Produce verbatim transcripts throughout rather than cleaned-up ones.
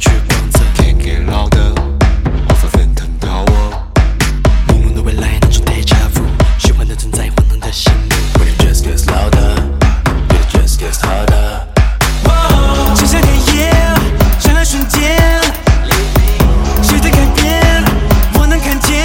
光泽 Can't get louder Off a phantom tower 朦胧的未来那种 deja vu 虚幻的存在晃荡的心路 When it just gets louder It just gets harder 想象黑夜刹那瞬间谁在改变我能看见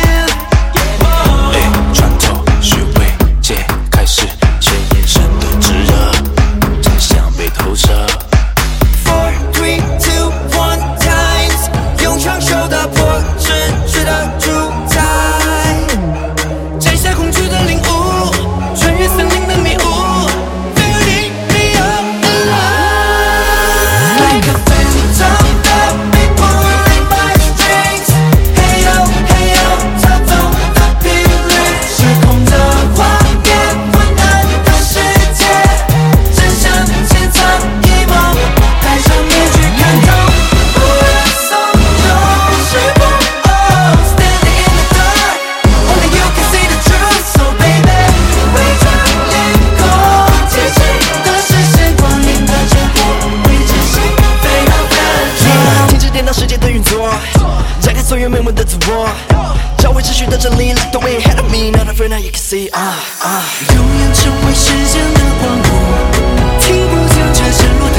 穿透虚伪解开世界眼神的炙热真相被投射 Four, three, two, one times 用长袖打破直觉的主宰摘下恐惧的领悟穿越森林的迷雾 Feeling me up alive Like a phantom that be pulling my strings Hey yo, hey yo 操纵的频率失控的画面昏暗的世界真相潜藏一梦戴上面具看透无人松动是否 Oh standing in the dark Only you can see the truth So baby 围着脸孔激起的视线光影的震撼未知心飞到远停止颠倒世界的运作展开所有没问的自我找回秩序的真理 Like the way ahead of me Not afraid now you can see ah ah 永远成为时间的光幕停不住这是落